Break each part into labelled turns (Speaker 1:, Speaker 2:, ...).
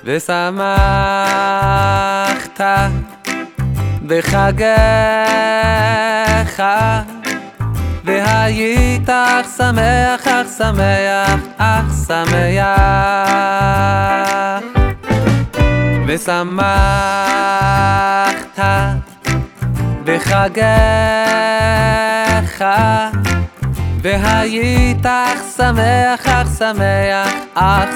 Speaker 1: ושמחת בחגיך, והיית אך שמח, אך שמח, אך שמח. ושמחת בחגיך, והיית אך שמח, אך שמח, אך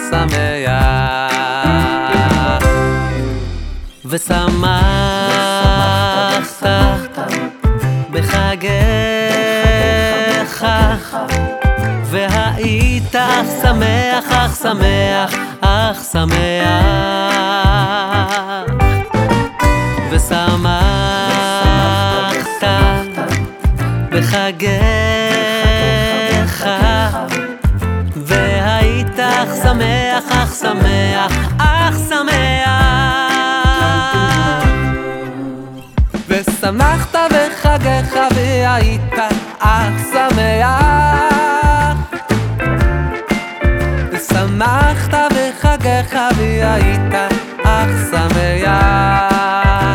Speaker 1: שמח.
Speaker 2: ושמחת בחגיך, והיית אך שמח, אך שמח, אך שמח. ושמחת בחגיך, והיית אך שמח, אך שמח, אך שמח.
Speaker 1: ושמחת בחגיך, והיית אך שמח. ושמחת בחגיך, והיית אך שמח.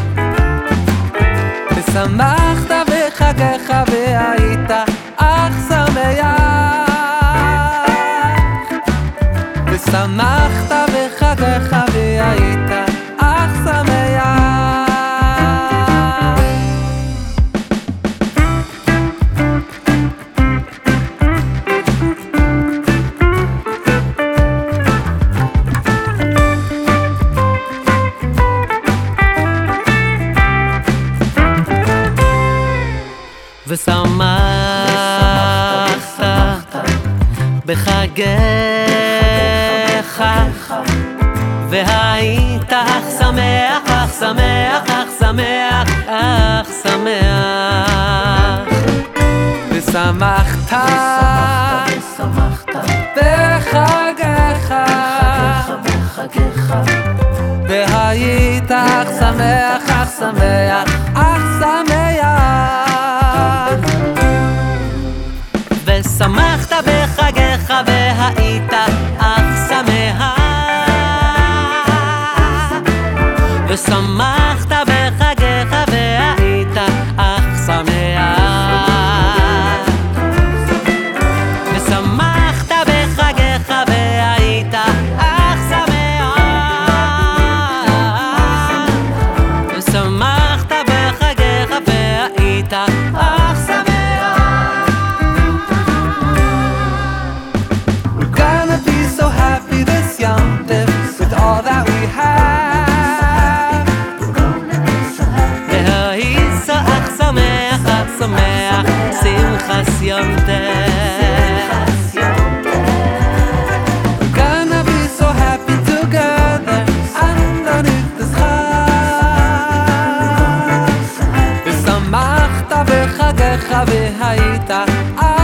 Speaker 1: ושמחת בחגיך, והיית אך שמח. ושמחת בחגיך, והיית אך שמח.
Speaker 2: ושמחת בחגיך, והיית אך שמח, אך שמח, אך שמח, אך שמח.
Speaker 1: ושמחת בחגיך, והיית אך שמח, אך שמח, אך שמח.
Speaker 2: ושמחת בחגיך, והיית אך שמח. ושמחת בחגיך, והיית אך שמח. ושמחת בחגיך, והיית אך שמח. ושמחת בחגיך, והיית אך שמח.
Speaker 1: With all that we have,
Speaker 2: והיית אך שמח, אך שמח, שמחת יונטף.
Speaker 1: we're gonna be so happy together underneath the sky. ושמחת בחגיך, והיית